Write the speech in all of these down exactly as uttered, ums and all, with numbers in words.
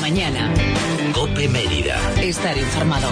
mañana. COPE Mérida. Estar informado.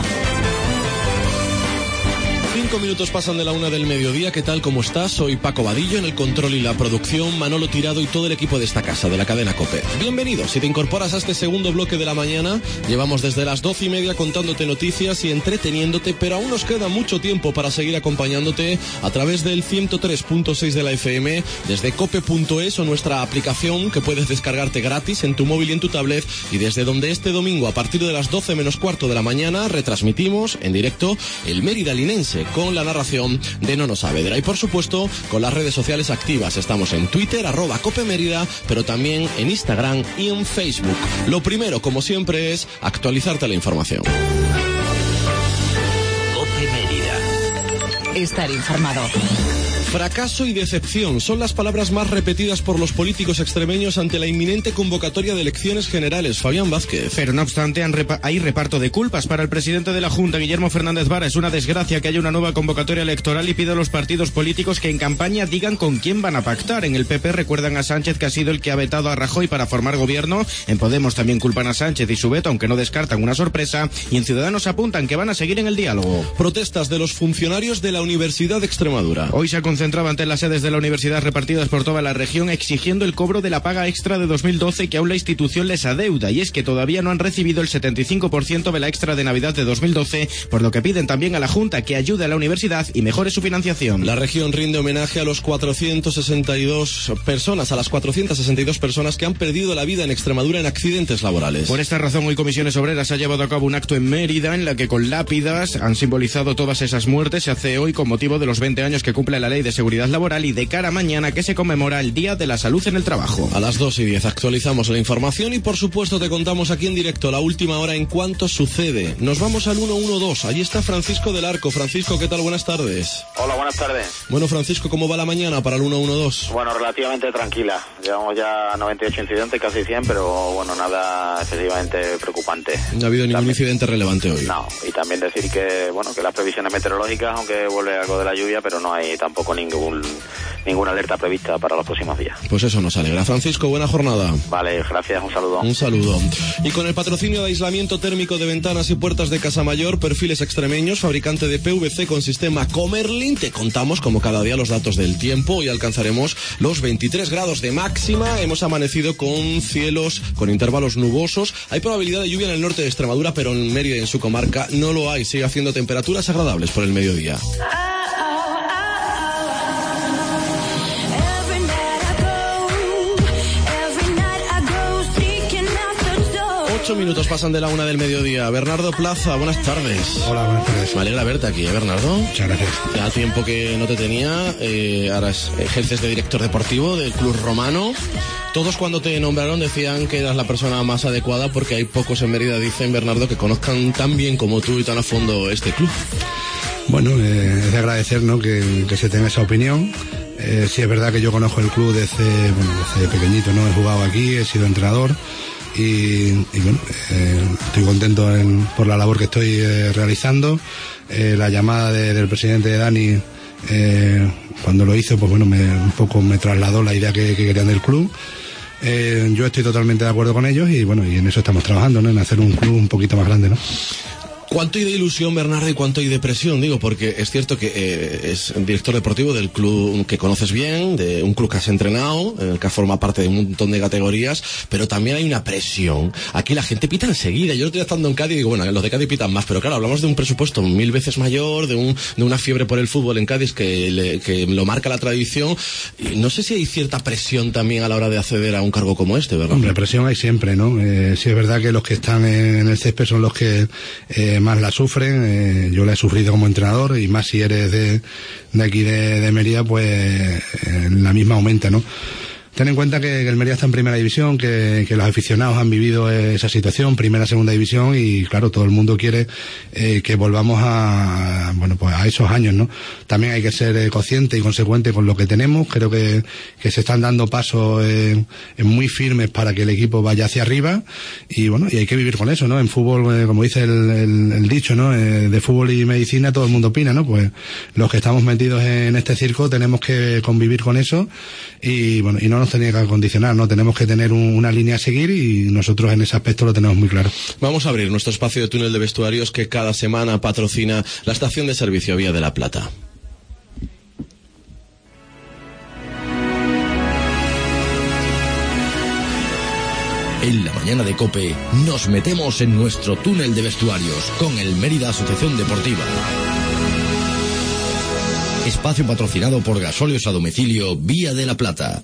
Cinco minutos pasan de la una del mediodía. ¿Qué tal? ¿Cómo estás? Soy Paco Vadillo, en el control y la producción, Manolo Tirado y todo el equipo de esta casa, de la cadena COPE. Bienvenido. Si te incorporas a este segundo bloque de la mañana, llevamos desde las doce y media contándote noticias y entreteniéndote, pero aún nos queda mucho tiempo para seguir acompañándote a través del ciento tres punto seis de la F M, desde cope punto es o nuestra aplicación que puedes descargarte gratis en tu móvil y en tu tablet, y desde donde este domingo a partir de las doce menos cuarto de la mañana retransmitimos en directo el Mérida Linense, con la narración de Nono Saavedra y por supuesto con las redes sociales activas. Estamos en Twitter, arroba Cope Mérida, pero también en Instagram y en Facebook. Lo primero, como siempre, es actualizarte la información. COPE Mérida. Estar informado. Fracaso y decepción son las palabras más repetidas por los políticos extremeños ante la inminente convocatoria de elecciones generales. Fabián Vázquez. Pero no obstante, han repa- hay reparto de culpas. Para el presidente de la Junta, Guillermo Fernández Vara, es una desgracia que haya una nueva convocatoria electoral y pide a los partidos políticos que en campaña digan con quién van a pactar. En el P P recuerdan a Sánchez, que ha sido el que ha vetado a Rajoy para formar gobierno. En Podemos también culpan a Sánchez y su veto, aunque no descartan una sorpresa. Y en Ciudadanos apuntan que van a seguir en el diálogo. Protestas de los funcionarios de la Universidad de Extremadura. Hoy se ha concentrado ante las sedes de la universidad repartidas por toda la región exigiendo el cobro de la paga extra de dos mil doce que aún la institución les adeuda, y es que todavía no han recibido el setenta y cinco por ciento de la extra de Navidad de dos mil doce, por lo que piden también a la Junta que ayude a la universidad y mejore su financiación. La región rinde homenaje a los cuatrocientas sesenta y dos personas, a las cuatrocientas sesenta y dos personas que han perdido la vida en Extremadura en accidentes laborales. Por esta razón, hoy Comisiones Obreras ha llevado a cabo un acto en Mérida en la que con lápidas han simbolizado todas esas muertes. Se hace hoy con motivo de los veinte años que cumple la Ley de Seguridad Laboral y de cara a mañana, que se conmemora el Día de la Salud en el Trabajo. A las dos y diez actualizamos la información y por supuesto te contamos aquí en directo la última hora en cuanto sucede. Nos vamos al ciento doce. Allí está Francisco del Arco. Francisco, ¿qué tal? Buenas tardes. Hola, buenas tardes. Bueno, Francisco, ¿cómo va la mañana para el ciento doce? Bueno, relativamente tranquila. Llevamos ya noventa y ocho incidentes, casi cien, pero bueno, nada excesivamente preocupante. No ha habido ningún también, incidente relevante hoy. No, y también decir que, bueno, que las previsiones meteorológicas, aunque vuelve algo de la lluvia, pero no hay tampoco ningún ninguna alerta prevista para los próximos días. Pues eso nos alegra. Francisco, buena jornada. Vale, gracias, un saludo. Un saludo. Y con el patrocinio de aislamiento térmico de ventanas y puertas de Casamayor, Perfiles Extremeños, fabricante de P V C con sistema Comerlin, te contamos como cada día los datos del tiempo. Hoy alcanzaremos los veintitrés grados de máxima. Hemos amanecido con cielos con intervalos nubosos. Hay probabilidad de lluvia en el norte de Extremadura, pero en Mérida y en su comarca no lo hay. Sigue haciendo temperaturas agradables por el mediodía. Ocho minutos pasan de la una del mediodía. Bernardo Plaza, buenas tardes. Hola, buenas tardes. Me alegra verte aquí, ¿eh, Bernardo? Muchas gracias. Ya tiempo que no te tenía, eh, ahora ejerces de director deportivo del Club Romano. Todos cuando te nombraron decían que eras la persona más adecuada porque hay pocos en Mérida, dicen, Bernardo, que conozcan tan bien como tú y tan a fondo este club. Bueno, eh, es de agradecer, ¿no?, que, que se tenga esa opinión. Eh, sí es verdad que yo conozco el club desde, bueno, desde pequeñito, ¿no? He jugado aquí, he sido entrenador. Y, y bueno, eh, estoy contento en, por la labor que estoy eh, realizando. Eh, la llamada de, del presidente de Dani, eh, cuando lo hizo, pues bueno, me, un poco me trasladó la idea que, que querían del club. Eh, yo estoy totalmente de acuerdo con ellos y bueno, y en eso estamos trabajando, ¿no?, en hacer un club un poquito más grande, ¿no? ¿Cuánto hay de ilusión, Bernardo, y cuánto hay de presión? Digo, porque es cierto que eh, es director deportivo del club que conoces bien, de un club que has entrenado, en el que forma parte de un montón de categorías, pero también hay una presión. Aquí la gente pita enseguida. Yo estoy estando en Cádiz y digo, bueno, los de Cádiz pitan más, pero claro, hablamos de un presupuesto mil veces mayor, de, un, de una fiebre por el fútbol en Cádiz que, le, que lo marca la tradición. Y no sé si hay cierta presión también a la hora de acceder a un cargo como este, ¿verdad? Hombre, presión hay siempre, ¿no? Eh, sí es verdad que los que están en el césped son los que eh, más la sufren. Eh, yo la he sufrido como entrenador y más si eres de, de aquí de, de Mérida, pues eh, la misma aumenta, ¿no? Ten en cuenta que, que el Mérida está en primera división, que, que los aficionados han vivido esa situación, primera, segunda división, y claro, todo el mundo quiere eh, que volvamos a, bueno, pues a esos años, ¿no? También hay que ser eh, consciente y consecuente con lo que tenemos. Creo que, que se están dando pasos eh, muy firmes para que el equipo vaya hacia arriba, y bueno, y hay que vivir con eso, ¿no? En fútbol, eh, como dice el, el, el dicho, ¿no? Eh, de fútbol y medicina todo el mundo opina, ¿no? Pues los que estamos metidos en este circo tenemos que convivir con eso, y bueno, y no nos nos tenía que condicionar, ¿no? Tenemos que tener un, una línea a seguir y nosotros en ese aspecto lo tenemos muy claro. Vamos a abrir nuestro espacio de túnel de vestuarios que cada semana patrocina la estación de servicio Vía de la Plata. En la mañana de COPE nos metemos en nuestro túnel de vestuarios con el Mérida Asociación Deportiva. Espacio patrocinado por Gasóleos a Domicilio Vía de la Plata.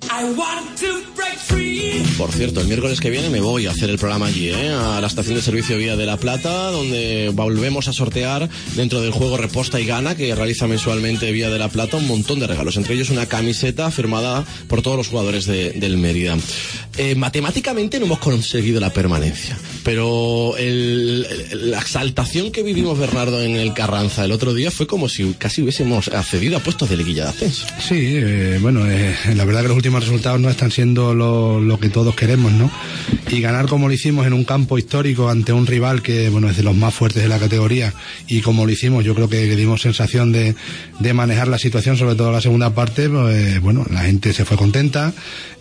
Por cierto, el miércoles que viene me voy a hacer el programa allí, ¿eh? A la estación de servicio Vía de la Plata, donde volvemos a sortear dentro del juego Reposta y Gana, que realiza mensualmente Vía de la Plata, un montón de regalos, entre ellos una camiseta firmada por todos los jugadores de, del Mérida. Eh, matemáticamente no hemos conseguido la permanencia, pero el, el, la exaltación que vivimos, Bernardo, en el Carranza el otro día fue como si casi hubiésemos accedido a puestos de liguilla de ascenso. Sí, eh, bueno, eh, la verdad que los últimos resultados no están siendo lo, lo que todos queremos, ¿no? Y ganar como lo hicimos en un campo histórico ante un rival que, bueno, es de los más fuertes de la categoría, y como lo hicimos, yo creo que, que dimos sensación de, de manejar la situación, sobre todo la segunda parte, pues, bueno, la gente se fue contenta.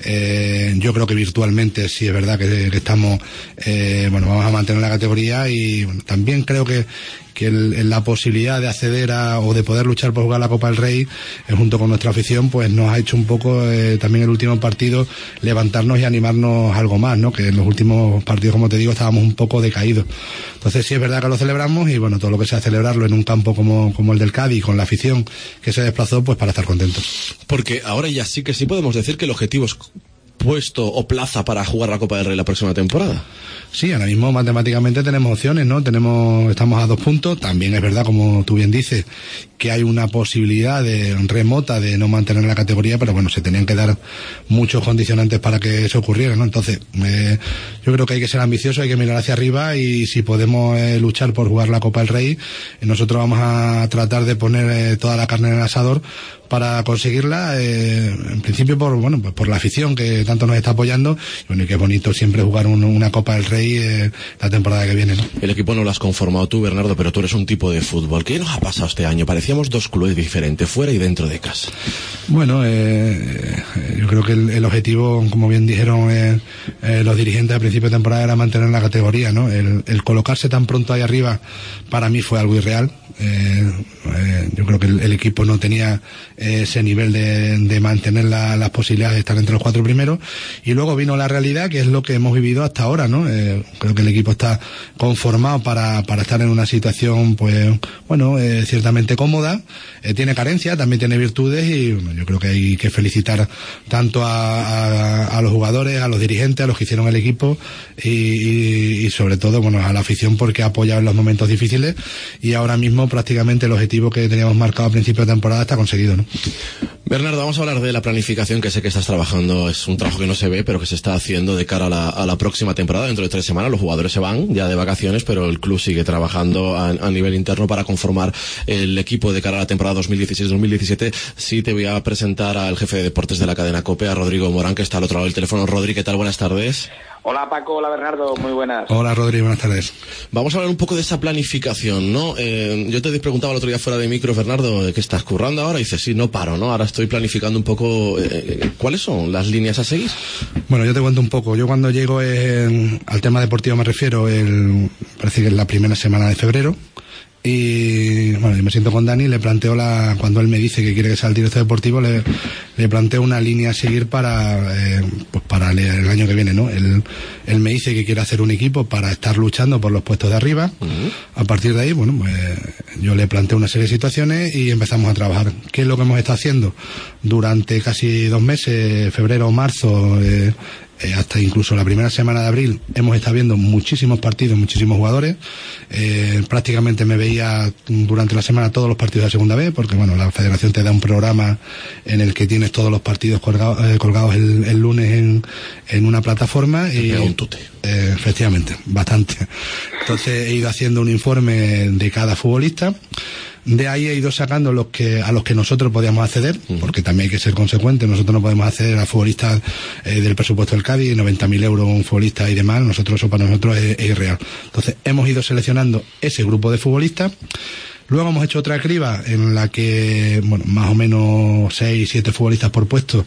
Eh, yo creo que virtualmente sí es verdad que, que estamos, eh, bueno, vamos a mantener la categoría, y bueno, también creo que que el, la posibilidad de acceder a, o de poder luchar por jugar la Copa del Rey, eh, junto con nuestra afición, pues nos ha hecho un poco, eh, también el último partido, levantarnos y animarnos algo más, ¿no? Que en los últimos partidos, como te digo, estábamos un poco decaídos. Entonces sí es verdad que lo celebramos, y bueno, todo lo que sea celebrarlo en un campo como, como el del Cádiz, con la afición que se desplazó, pues para estar contentos. Porque ahora ya sí que sí podemos decir que el objetivo es puesto o plaza para jugar la Copa del Rey la próxima temporada. Sí, ahora mismo matemáticamente tenemos opciones, ¿no? Tenemos, estamos a dos puntos. También es verdad, como tú bien dices, que hay una posibilidad de remota de no mantener la categoría, pero bueno, se tenían que dar muchos condicionantes para que eso ocurriera, ¿no? Entonces, eh, yo creo que hay que ser ambicioso, hay que mirar hacia arriba, y si podemos eh, luchar por jugar la Copa del Rey, eh, nosotros vamos a tratar de poner eh, toda la carne en el asador para conseguirla, eh, en principio por, bueno, pues por la afición que tanto nos está apoyando, y bueno, y que es bonito siempre jugar un, una Copa del Rey eh, la temporada que viene, ¿no? El equipo no lo has conformado tú, Bernardo, pero tú eres un tipo de fútbol. ¿Qué nos ha pasado este año? Parecíamos dos clubes diferentes, fuera y dentro de casa. Bueno, eh, yo creo que el, el objetivo, como bien dijeron eh, eh, los dirigentes a principio de temporada, era mantener la categoría, ¿no? El, el colocarse tan pronto ahí arriba, para mí fue algo irreal. Eh, eh, yo creo que el, el equipo no tenía eh, ese nivel de, de mantener la, las posibilidades de estar entre los cuatro primeros, y luego vino la realidad, que es lo que hemos vivido hasta ahora, ¿no? Eh, creo que el equipo está conformado para, para estar en una situación, pues, bueno, eh, ciertamente cómoda. Eh, tiene carencias, también tiene virtudes, y bueno, yo creo que hay que felicitar tanto a, a, a los jugadores, a los dirigentes, a los que hicieron el equipo, y, y, y sobre todo, bueno, a la afición, porque ha apoyado en los momentos difíciles, y ahora mismo prácticamente el objetivo que teníamos marcado a principio de temporada está conseguido, ¿no? Bernardo, vamos a hablar de la planificación, que sé que estás trabajando. Es un trabajo que no se ve, pero que se está haciendo de cara a la, a la próxima temporada. Dentro de tres semanas los jugadores se van ya de vacaciones, pero el club sigue trabajando a, a nivel interno para conformar el equipo de cara a la temporada dos mil dieciséis dos mil diecisiete. Sí, te voy a presentar al jefe de deportes de la cadena COPE, a Rodrigo Morán, que está al otro lado del teléfono. Rodri, ¿qué tal? Buenas tardes. Hola Paco, hola Bernardo, muy buenas. Hola Rodri, buenas tardes. Vamos a hablar un poco de esa planificación, ¿no? Eh, yo te preguntaba el otro día fuera de micro, Bernardo, ¿qué estás currando ahora? Y dices, sí, no paro, ¿no? Ahora estoy planificando un poco, eh, ¿cuáles son las líneas a seguir? Bueno, yo te cuento un poco. Yo cuando llego eh, al tema deportivo me refiero, el, parece que es la primera semana de febrero. Y bueno, yo me siento con Dani, le planteo la, cuando él me dice que quiere que sea el director deportivo, le, le planteo una línea a seguir para, eh, pues para el, el año que viene, ¿no? Él, él me dice que quiere hacer un equipo para estar luchando por los puestos de arriba. Uh-huh. A partir de ahí, bueno, pues yo le planteo una serie de situaciones y empezamos a trabajar. ¿Qué es lo que hemos estado haciendo durante casi dos meses, febrero o marzo? Eh, Eh, hasta incluso la primera semana de abril hemos estado viendo muchísimos partidos, muchísimos jugadores. Eh, prácticamente me veía durante la semana todos los partidos de segunda B, porque bueno, la federación te da un programa en el que tienes todos los partidos colgados, eh, colgados el, el lunes en, en una plataforma. Y un tute. Eh, efectivamente, bastante. Entonces he ido haciendo un informe de cada futbolista. De ahí he ido sacando los que a los que nosotros podíamos acceder, porque también hay que ser consecuentes. Nosotros no podemos acceder a futbolistas eh, del presupuesto del Cádiz, noventa mil euros un futbolista y demás. Nosotros, eso para nosotros es, es irreal. Entonces hemos ido seleccionando ese grupo de futbolistas. Luego hemos hecho otra criba en la que, bueno, más o menos seis, siete futbolistas por puesto,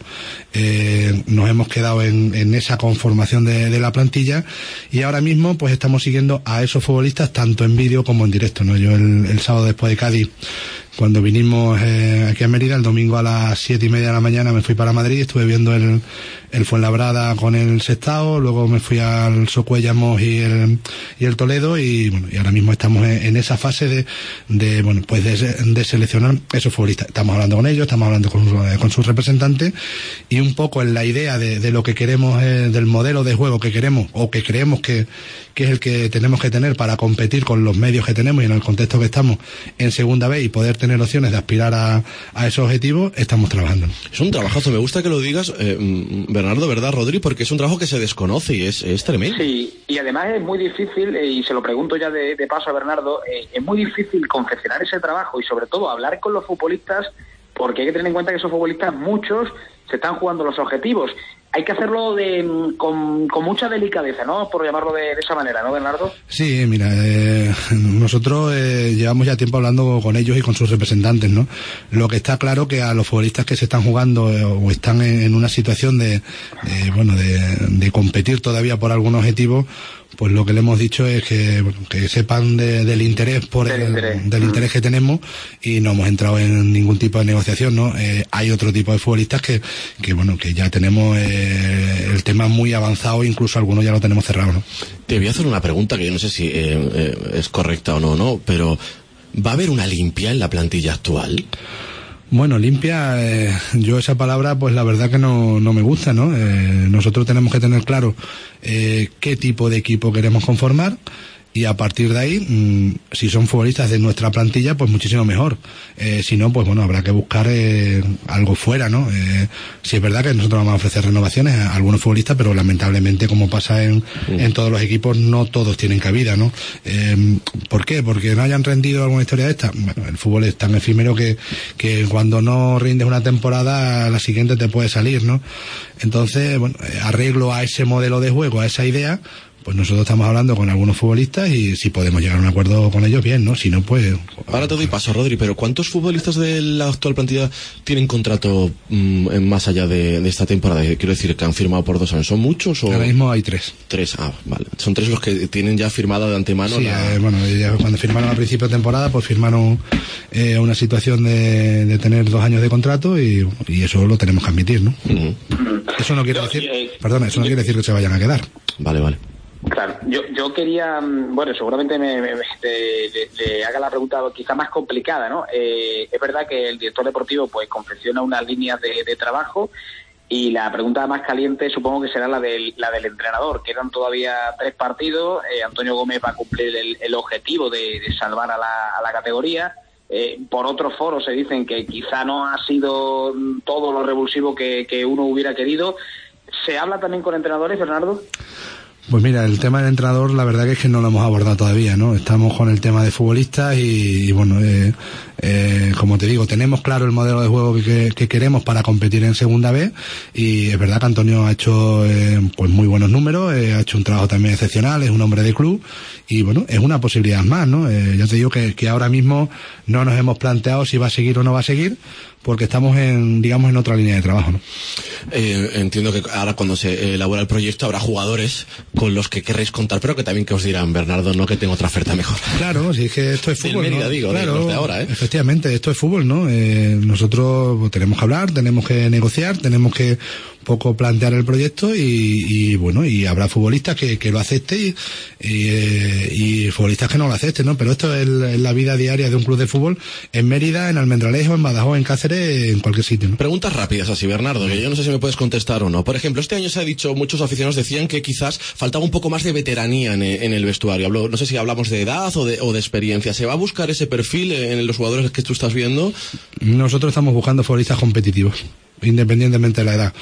eh, nos hemos quedado en, en esa conformación de, de la plantilla, y ahora mismo pues estamos siguiendo a esos futbolistas tanto en vídeo como en directo, ¿no? Yo el, el sábado después de Cádiz, cuando vinimos eh, aquí a Mérida, el domingo a las siete y media de la mañana me fui para Madrid, estuve viendo el, el Fuenlabrada con el Sestao, luego me fui al Socuellamos y el, y el Toledo, y bueno, y ahora mismo estamos en, en esa fase de, de bueno, pues de, de seleccionar esos futbolistas. Estamos hablando con ellos, estamos hablando con, con sus representantes, y un poco en la idea de, de lo que queremos, eh, del modelo de juego que queremos, o que creemos que, que es el que tenemos que tener para competir con los medios que tenemos y en el contexto que estamos en segunda vez y poder tener opciones de aspirar a, a esos objetivos, estamos trabajando. Es un trabajazo, me gusta que lo digas, eh, Bernardo, ¿verdad, Rodri? Porque es un trabajo que se desconoce y es, es tremendo. Sí, y además es muy difícil, eh, y se lo pregunto ya de, de paso a Bernardo, eh, es muy difícil confeccionar ese trabajo y sobre todo hablar con los futbolistas, porque hay que tener en cuenta que esos futbolistas, muchos, se están jugando los objetivos. Hay que hacerlo de, con, con mucha delicadeza, ¿no? Por llamarlo de, de esa manera, ¿no, Bernardo? Sí, mira, eh, nosotros eh, llevamos ya tiempo hablando con ellos y con sus representantes, ¿no? Lo que está claro que a los futbolistas que se están jugando eh, o están en, en una situación de, eh, bueno, de, de competir todavía por algún objetivo, pues lo que le hemos dicho es que, bueno, que sepan de, del interés por del, el, interés. del interés que tenemos, y no hemos entrado en ningún tipo de negociación, ¿no? Eh, hay otro tipo de futbolistas que, que bueno, que ya tenemos eh, el tema muy avanzado, incluso algunos ya lo tenemos cerrado, ¿no? Te voy a hacer una pregunta que yo no sé si eh, eh, es correcta o no, ¿no? Pero ¿va a haber una limpia en la plantilla actual? Bueno, limpia, eh, yo esa palabra pues la verdad que no, no me gusta, ¿no? Eh, nosotros tenemos que tener claro eh, qué tipo de equipo queremos conformar, y a partir de ahí, mmm, si son futbolistas de nuestra plantilla, pues muchísimo mejor. Eh, si no, pues bueno, habrá que buscar eh, algo fuera, ¿no? Eh, si es verdad que nosotros vamos a ofrecer renovaciones a algunos futbolistas, pero lamentablemente, como pasa en, mm. en todos los equipos, no todos tienen cabida, ¿no? Eh, ¿Por qué? Porque no hayan rendido alguna historia de esta. Bueno, el fútbol es tan efímero que, que cuando no rindes una temporada, la siguiente te puede salir, ¿no? Entonces, bueno, arreglo a ese modelo de juego, a esa idea, pues nosotros estamos hablando con algunos futbolistas, y si podemos llegar a un acuerdo con ellos, bien, ¿no? Si no, pues... Ahora te doy paso, Rodri, pero ¿cuántos futbolistas de la actual plantilla tienen contrato mmm, más allá de, de esta temporada? Quiero decir, que han firmado por dos años. ¿Son muchos o...? Ahora mismo hay tres. Tres, ah, vale. Son tres los que tienen ya firmada de antemano. Sí, la... eh, bueno, ya cuando firmaron a principio de temporada, pues firmaron eh, una situación de, de tener dos años de contrato, y, y eso lo tenemos que admitir, ¿no? Uh-huh. Eso no quiere decir... Perdona, eso no quiere decir que se vayan a quedar. Vale, vale. Claro, yo yo quería, bueno, seguramente me, me, me le, le, le haga la pregunta quizá más complicada, ¿no? Eh, es verdad que el director deportivo pues confecciona unas líneas de, de trabajo, y la pregunta más caliente supongo que será la del, la del entrenador. Quedan todavía tres partidos, eh, Antonio Gómez va a cumplir el, el objetivo de, de salvar a la, a la categoría. Eh, por otros foros se dicen que quizá no ha sido todo lo revulsivo que, que uno hubiera querido. ¿Se habla también con entrenadores, Bernardo? Pues mira, el tema del entrenador, la verdad que es que no lo hemos abordado todavía, ¿no? Estamos con el tema de futbolistas y, y bueno, eh, eh, como te digo, tenemos claro el modelo de juego que, que queremos para competir en segunda vez, y es verdad que Antonio ha hecho eh, pues muy buenos números, eh, ha hecho un trabajo también excepcional, es un hombre de club, y bueno, es una posibilidad más, ¿no? Eh, ya te digo que, que ahora mismo no nos hemos planteado si va a seguir o no va a seguir, porque estamos en, digamos, en otra línea de trabajo, ¿no? Eh, entiendo que ahora cuando se elabora el proyecto habrá jugadores con los que querréis contar, pero que también que os dirán, Bernardo, no, que tengo otra oferta mejor. Claro, si es que esto es fútbol, Mérida, ¿no? digo, claro, de los de ahora, ¿eh? Efectivamente, esto es fútbol, ¿no? Eh, nosotros tenemos que hablar, tenemos que negociar, tenemos que poco plantear el proyecto, y, y bueno, y habrá futbolistas que, que lo acepten y, y, eh, y futbolistas que no lo acepten, ¿no? Pero esto es, es la vida diaria de un club de fútbol en Mérida, en Almendralejo, en Badajoz, en Cáceres, en cualquier sitio, ¿no? Preguntas rápidas así, Bernardo, que yo no sé si me puedes contestar o no. Por ejemplo, este año se ha dicho, muchos aficionados decían que quizás faltaba un poco más de veteranía en, en el vestuario. Hablo, no sé si hablamos de edad o de, o de experiencia. ¿Se va a buscar ese perfil en los jugadores que tú estás viendo? Nosotros estamos buscando futbolistas competitivos, independientemente de la edad.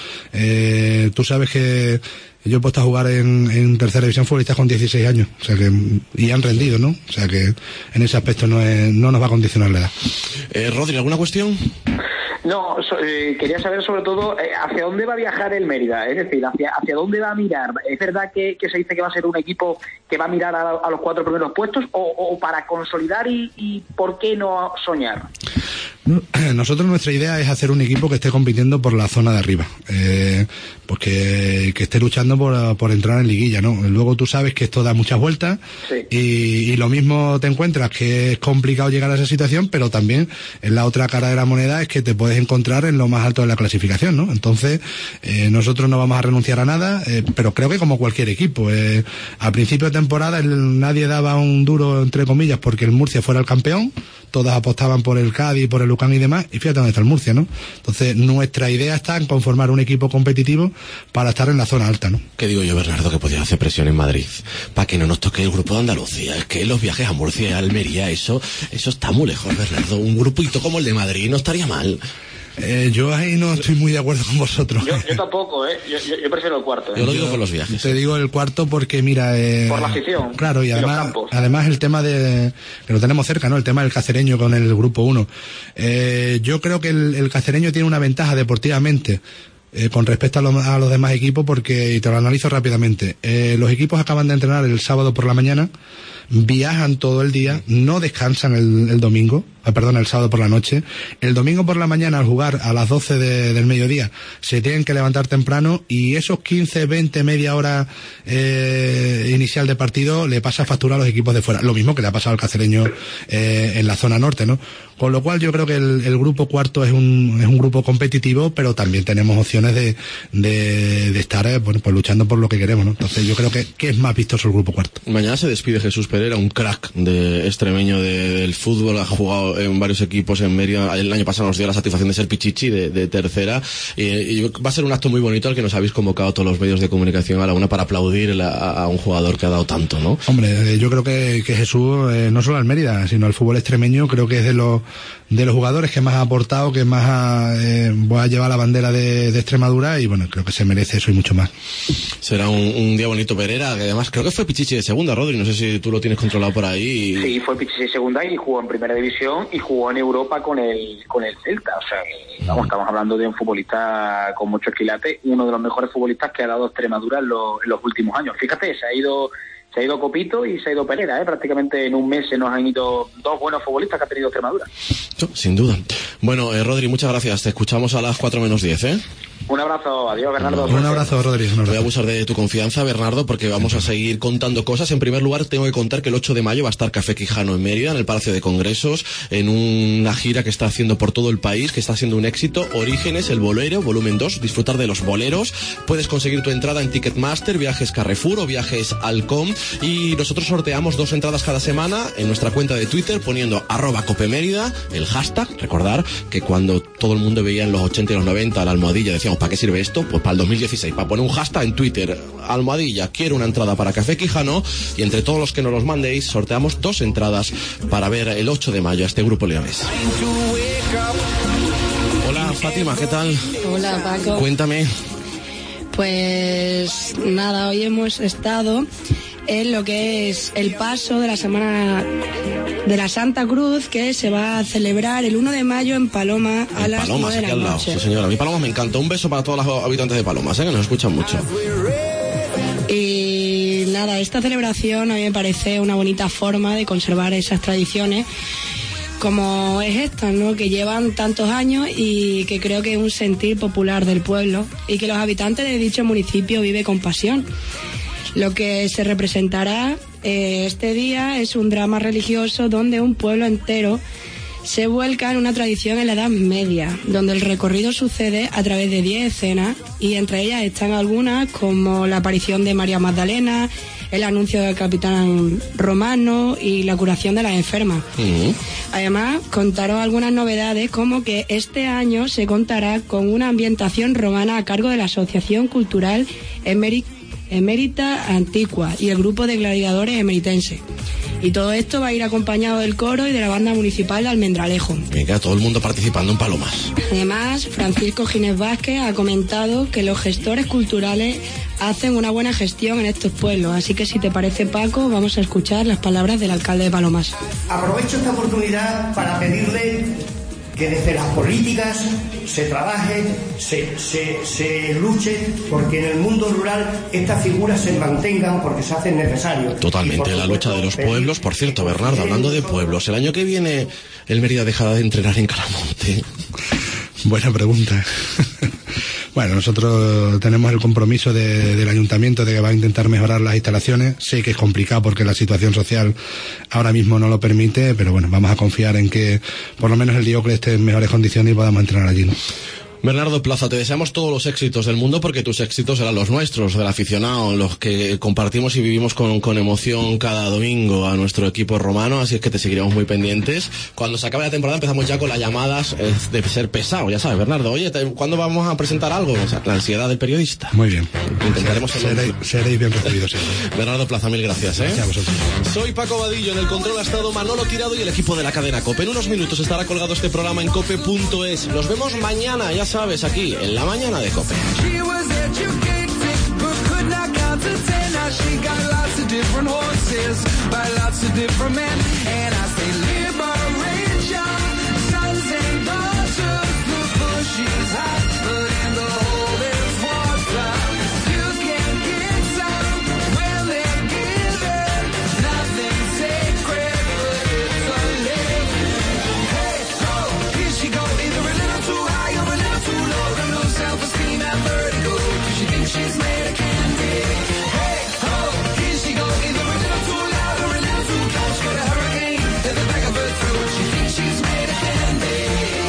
Eh, tú sabes que yo he puesto a jugar en, en tercera división futbolistas con dieciséis años, o sea que, y han rendido, ¿no? O sea que en ese aspecto no, es, no nos va a condicionar la edad. Eh, Rodri, ¿alguna cuestión? No, so, eh, quería saber sobre todo eh, hacia dónde va a viajar el Mérida, es decir, hacia hacia dónde va a mirar. ¿Es verdad que, que se dice que va a ser un equipo que va a mirar a, a los cuatro primeros puestos o, o para consolidar y, y por qué no soñar? Nosotros nuestra idea es hacer un equipo que esté compitiendo por la zona de arriba, eh, pues que, que esté luchando por, por entrar en liguilla, ¿no? Luego tú sabes que esto da muchas vueltas, sí. y, y lo mismo te encuentras que es complicado llegar a esa situación, pero también en la otra cara de la moneda es que te puedes encontrar en lo más alto de la clasificación, ¿no? Entonces eh, nosotros no vamos a renunciar a nada, eh, pero creo que como cualquier equipo, eh, a principio de temporada el, nadie daba un duro entre comillas porque el Murcia fuera el campeón, todas apostaban por el Cádiz, por el Lucán y demás, y fíjate dónde está el Murcia, ¿no? Entonces nuestra idea está en conformar un equipo competitivo para estar en la zona alta, ¿no? ¿Qué digo yo, Bernardo, que podía hacer presión en Madrid para que no nos toque el grupo de Andalucía? Es que los viajes a Murcia y a Almería, eso, eso está muy lejos, Bernardo. Un grupito como el de Madrid no estaría mal. Eh, yo ahí no estoy muy de acuerdo con vosotros. Yo, yo tampoco, ¿eh? Yo, yo, yo prefiero el cuarto. ¿eh? Yo lo digo por los viajes. Te digo el cuarto porque, mira... Eh, por la afición. Claro, y además, además el tema de... que lo tenemos cerca, ¿no? El tema del Cacereño con el grupo uno. Eh, yo creo que el, el Cacereño tiene una ventaja deportivamente eh, con respecto a, lo, a los demás equipos porque, y te lo analizo rápidamente, eh, los equipos acaban de entrenar el sábado por la mañana, viajan todo el día, no descansan el, el domingo, eh, perdón, el sábado por la noche. El domingo por la mañana, al jugar a las doce de, del mediodía, se tienen que levantar temprano y esos quince, veinte, media hora eh, inicial de partido le pasa factura a los equipos de fuera. Lo mismo que le ha pasado al Cacereño eh, en la zona norte, ¿no? Con lo cual yo creo que el, el grupo cuarto es un, es un grupo competitivo, pero también tenemos opciones de, de, de estar eh, bueno, pues luchando por lo que queremos, ¿no? Entonces yo creo que, que es más vistoso el grupo cuarto. Mañana se despide Jesús Pereira, un crack de extremeño de, del fútbol, ha jugado en varios equipos en Mérida, el año pasado nos dio la satisfacción de ser pichichi de, de tercera, y, y va a ser un acto muy bonito al que nos habéis convocado todos los medios de comunicación a la una para aplaudir la, a un jugador que ha dado tanto, ¿no? Hombre, yo creo que, que Jesús, eh, no solo al Mérida, sino al fútbol extremeño, creo que es de los de los jugadores que más ha aportado, que más ha, eh, va a llevar la bandera de, de Extremadura, y bueno, creo que se merece eso y mucho más. Será un, un día bonito Pereira, que además creo que fue pichichi de segunda, Rodri, no sé si tú lo tienes controlado por ahí. Sí, fue pichichi de segunda y jugó en primera división y jugó en Europa con el con el Celta, o sea, que, vamos, estamos hablando de un futbolista con mucho esquilate, uno de los mejores futbolistas que ha dado Extremadura en, lo, en los últimos años. Fíjate, se ha ido se ha ido Copito y se ha ido Pereira, ¿eh? Prácticamente en un mes se nos han ido dos buenos futbolistas que ha tenido Extremadura. Sin duda. Bueno, eh, Rodri, muchas gracias. Te escuchamos a las cuatro menos diez, ¿eh? Un abrazo, adiós Bernardo. Un abrazo, Rodri. Un abrazo. Voy a abusar de tu confianza, Bernardo, porque vamos a seguir contando cosas. En primer lugar, tengo que contar que el ocho de mayo va a estar Café Quijano en Mérida, en el Palacio de Congresos, en una gira que está haciendo por todo el país, que está siendo un éxito. Orígenes, el bolero, volumen dos, disfrutar de los boleros. Puedes conseguir tu entrada en Ticketmaster, Viajes Carrefour o Viajes Alcom. Y nosotros sorteamos dos entradas cada semana en nuestra cuenta de Twitter poniendo arroba copemérida, el hashtag. Recordar que cuando todo el mundo veía en los ochenta y los noventa la almohadilla, decíamos, ¿para qué sirve esto? Pues para el dos mil dieciséis, para poner un hashtag en Twitter, almohadilla, quiero una entrada para Café Quijano, y entre todos los que nos los mandéis sorteamos dos entradas para ver el ocho de mayo a este grupo leonés. Hola Fátima, ¿qué tal? Hola Paco. Cuéntame. Pues nada, hoy hemos estado en lo que es el paso de la Semana de la Santa Cruz, que se va a celebrar el uno de mayo en Paloma a en las Palomas, nueve de aquí la al noche. lado. Sí, señora. A mí Palomas me encanta. Un beso para todos los habitantes de Palomas, ¿eh? Que nos escuchan mucho. Y nada, esta celebración a mí me parece una bonita forma de conservar esas tradiciones como es esta, ¿no? Que llevan tantos años y que creo que es un sentir popular del pueblo y que los habitantes de dicho municipio viven con pasión. Lo que se representará eh, este día es un drama religioso donde un pueblo entero se vuelca en una tradición en la Edad Media, donde el recorrido sucede a través de diez escenas y entre ellas están algunas como la aparición de María Magdalena, el anuncio del capitán romano y la curación de las enfermas. Uh-huh. Además, contaron algunas novedades como que este año se contará con una ambientación romana a cargo de la Asociación Cultural Emérita Emérita Antigua y el grupo de gladiadores emeritenses. Y todo esto va a ir acompañado del coro y de la banda municipal de Almendralejo. Venga, todo el mundo participando en Palomas. Además, Francisco Ginés Vázquez ha comentado que los gestores culturales hacen una buena gestión en estos pueblos. Así que si te parece, Paco, vamos a escuchar las palabras del alcalde de Palomas. Aprovecho esta oportunidad para pedirle que desde las políticas se trabaje, se, se, se luche porque en el mundo rural estas figuras se mantengan porque se hacen necesarias. Totalmente, la lucha de los pueblos. Por cierto, Bernardo, hablando de pueblos, el año que viene el Mérida dejará de entrenar en Calamonte. Buena pregunta. Bueno, nosotros tenemos el compromiso de, del ayuntamiento de que va a intentar mejorar las instalaciones. Sé que es complicado porque la situación social ahora mismo no lo permite, pero bueno, vamos a confiar en que por lo menos el Diocles esté en mejores condiciones y podamos entrenar allí, ¿no? Bernardo Plaza, te deseamos todos los éxitos del mundo porque tus éxitos eran los nuestros, del aficionado, los que compartimos y vivimos con, con emoción cada domingo a nuestro equipo romano, así es que te seguiremos muy pendientes. Cuando se acabe la temporada empezamos ya con las llamadas eh, de ser pesado, ya sabes, Bernardo. Oye, te, ¿cuándo vamos a presentar algo? O sea, la ansiedad del periodista. Muy bien. Intentaremos Seréis, seréis bien recibidos siempre. Bernardo Plaza, mil gracias, ¿eh? Gracias a vosotros. Soy Paco Vadillo, en el control ha estado Manolo Tirado y el equipo de la cadena COPE. En unos minutos estará colgado este programa en cope punto es. Nos vemos mañana, ya sabes, aquí en la mañana de COPE. She's made a candy. Hey, ho, here she goes, either a little too loud or a little too close. Got a hurricane in the back of her throat. She thinks she's made a candy.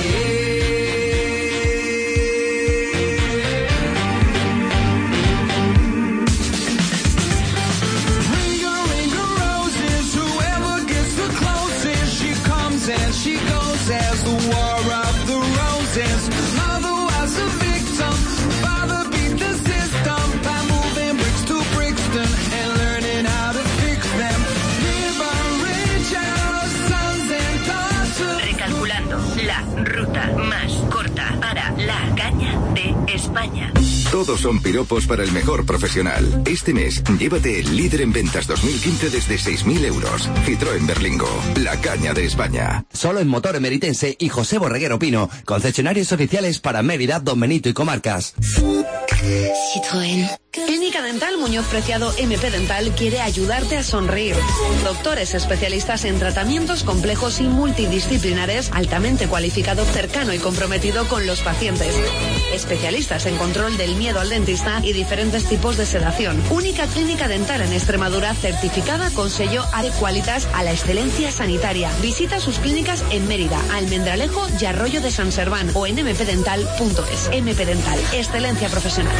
Ring a ring of roses, whoever gets the closest. She comes and she goes as the war of the roses. Mother was a victim, father beat the system by moving bricks to Brixton and learning how to fix them. Liberate our sons and daughters. Recalculando la ruta más corta para la caña de España. Todos son piropos para el mejor profesional. Este mes, llévate el líder en ventas dos mil quince desde seis mil euros. Citroën Berlingo, la caña de España. Solo en Motor Emeritense y José Borreguero Pino, concesionarios oficiales para Mérida, Don Benito y comarcas. Citroën. Clínica Dental Muñoz Preciado M P Dental quiere ayudarte a sonreír. Doctores especialistas en tratamientos complejos y multidisciplinares, altamente cualificado, cercano y comprometido con los pacientes. Especialistas en control del miedo al dentista y diferentes tipos de sedación. Única clínica dental en Extremadura certificada con sello A D Qualitas a la excelencia sanitaria. Visita sus clínicas en Mérida, Almendralejo y Arroyo de San Serván o en m p dental punto es. M P Dental, excelencia profesional.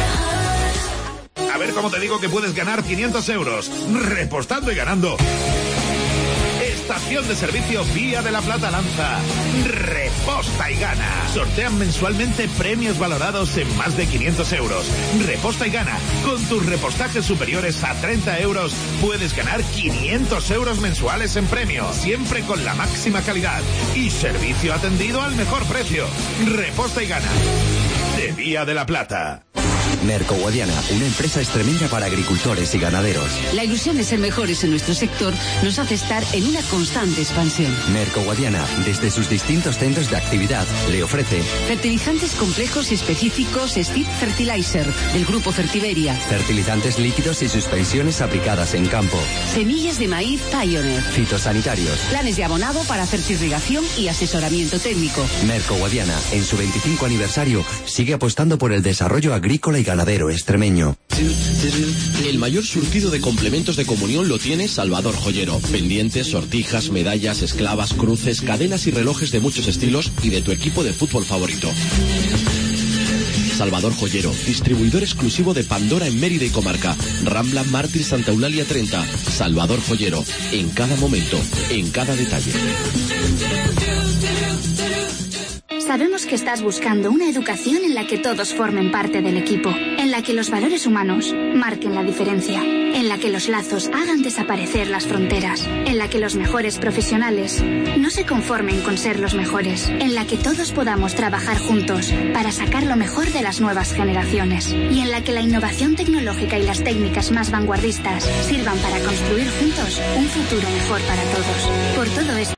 A ver cómo te digo que puedes ganar quinientos euros. Repostando y ganando. Estación de servicio Vía de la Plata lanza Reposta y Gana. Sortean mensualmente premios valorados en más de quinientos euros. Reposta y Gana. Con tus repostajes superiores a treinta euros puedes ganar quinientos euros mensuales en premios. Siempre con la máxima calidad y servicio atendido al mejor precio. Reposta y Gana. De Vía de la Plata. Merco Guadiana, una empresa extremeña para agricultores y ganaderos. La ilusión de ser mejores en nuestro sector nos hace estar en una constante expansión. Merco Guadiana, desde sus distintos centros de actividad, le ofrece fertilizantes complejos y específicos Steep Fertilizer, del grupo Fertiberia. Fertilizantes líquidos y suspensiones aplicadas en campo. Semillas de maíz Pioneer. Fitosanitarios. Planes de abonado para fertirrigación y asesoramiento técnico. Merco Guadiana, en su veinticinco aniversario, sigue apostando por el desarrollo agrícola y ganadero extremeño. El mayor surtido de complementos de comunión lo tiene Salvador Joyero. Pendientes, sortijas, medallas, esclavas, cruces, cadenas y relojes de muchos estilos y de tu equipo de fútbol favorito. Salvador Joyero, distribuidor exclusivo de Pandora en Mérida y comarca. Rambla Mártir Santa Eulalia treinta. Salvador Joyero, en cada momento, en cada detalle. Sabemos que estás buscando una educación en la que todos formen parte del equipo, en la que los valores humanos marquen la diferencia, en la que los lazos hagan desaparecer las fronteras, en la que los mejores profesionales no se conformen con ser los mejores, en la que todos podamos trabajar juntos para sacar lo mejor de las nuevas generaciones y en la que la innovación tecnológica y las técnicas más vanguardistas sirvan para construir juntos un futuro mejor para todos. Por todo esto,